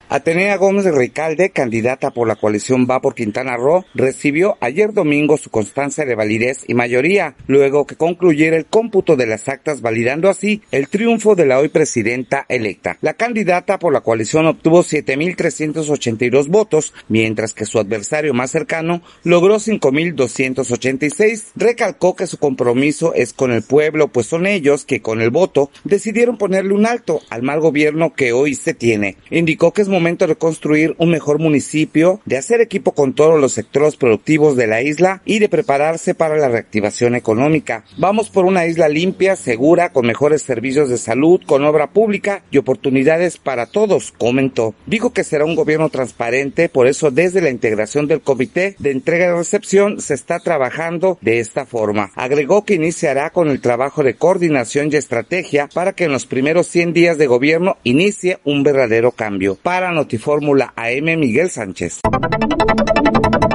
Atenea Gómez Recalde, candidata por la coalición Va por Quintana Roo, recibió ayer domingo su constancia de validez y mayoría, luego que concluyera el cómputo de las actas, validando así el triunfo de la hoy presidenta electa. La candidata por la coalición obtuvo 7,382 votos, mientras que su adversario más cercano logró 5,286. Recalcó que su compromiso es con el pueblo, pues son ellos que con el voto decidieron ponerle un alto al mal gobierno que hoy se tiene. Indicó que es momento de construir un mejor municipio, de hacer equipo con todos los sectores productivos de la isla y de prepararse para la reactivación económica. Vamos por una isla limpia, segura, con mejores servicios de salud, con obra pública y oportunidades para todos, comentó. Dijo que será un gobierno transparente, por eso desde la integración del comité de entrega y recepción se está trabajando de esta forma. Agregó que iniciará con el trabajo de coordinación y estrategia para que en los primeros 100 días de gobierno inicie un verdadero cambio. Para Notifórmula AM, Miguel Sánchez.